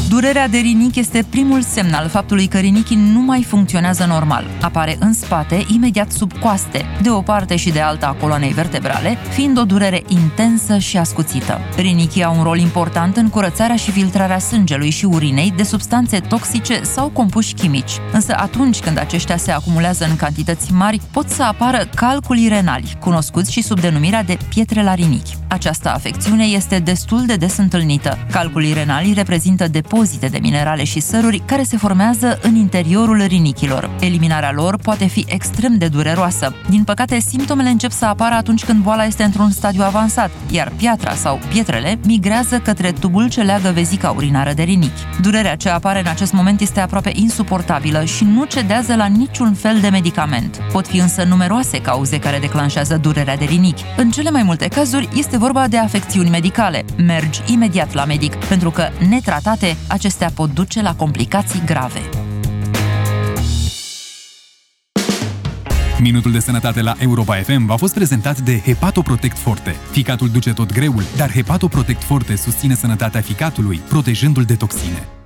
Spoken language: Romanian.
Durerea de rinichi este primul semn al faptului că rinichii nu mai funcționează normal. Apare în spate, imediat sub coaste, de o parte și de alta a coloanei vertebrale, fiind o durere intensă și ascuțită. Rinichii au un rol important în curățarea și filtrarea sângelui și urinei de substanțe toxice sau compuși chimici. Însă atunci când aceștia se acumulează în cantități mari, pot să apară calculii renali, cunoscuți și sub denumirea de pietre la rinichi. Această afecțiune este destul de des întâlnită. Calculii renali reprezintă depozite de minerale și săruri care se formează în interiorul rinichilor. Eliminarea lor poate fi extrem de dureroasă. Din păcate, simptomele încep să apară atunci când boala este într-un stadiu avansat, iar piatra sau pietrele migrează către tubul ce leagă vezica urinară de rinichi. Durerea ce apare în acest moment este aproape insuportabilă și nu cedează la niciun fel de medicament. Pot fi însă numeroase cauze care declanșează durerea de rinichi. În cele mai multe cazuri este vorba de afecțiuni medicale. Mergi imediat la medic, pentru că, netratate, acestea pot duce la complicații grave. Minutul de sănătate la Europa FM v-a fost prezentat de Hepatoprotect Forte. Ficatul duce tot greul, dar Hepatoprotect Forte susține sănătatea ficatului, protejându-l de toxine.